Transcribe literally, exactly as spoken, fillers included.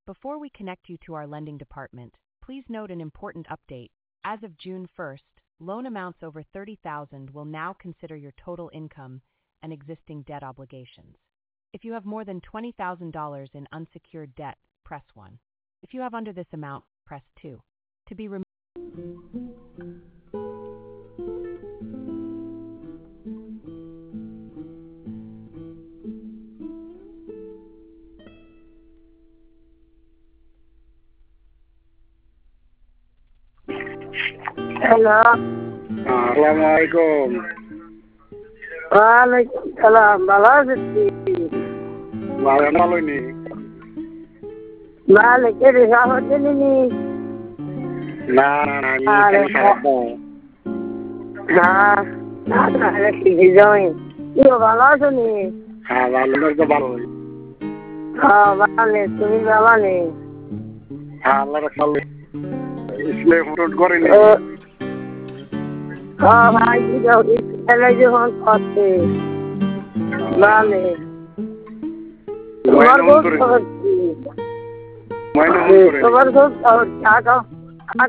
Before we connect you to our lending department, please note an important update. As of June first, loan amounts over thirty thousand dollars will now consider your total income and existing debt obligations. If you have more than twenty thousand dollars in unsecured debt, press one. If you have under this amount, press two. To be removed. Hello, আসসালামু আলাইকুম। ওয়ালাইকুম সালাম। ভালো আছেন? ভালো ভালো নি ভালো করে সাহসেন নি? না না না আমি আরে কেন খারাপ না। না না তাহলে শিখে যাই। কি ভালো আছো নি? হ্যাঁ ভালো না তো ভালো। হ্যাঁ ভালো, তুমি ভালো নি? হ্যাঁ আল্লাহ রাখলে ইসলে ফুট করে নি। হ্যাঁ ভাই যাও ইসলে যখন করতে ভালো। তোমার ময়না বহুত করে খবর কি? ময়না করে তোমার বহুত খবর টাকা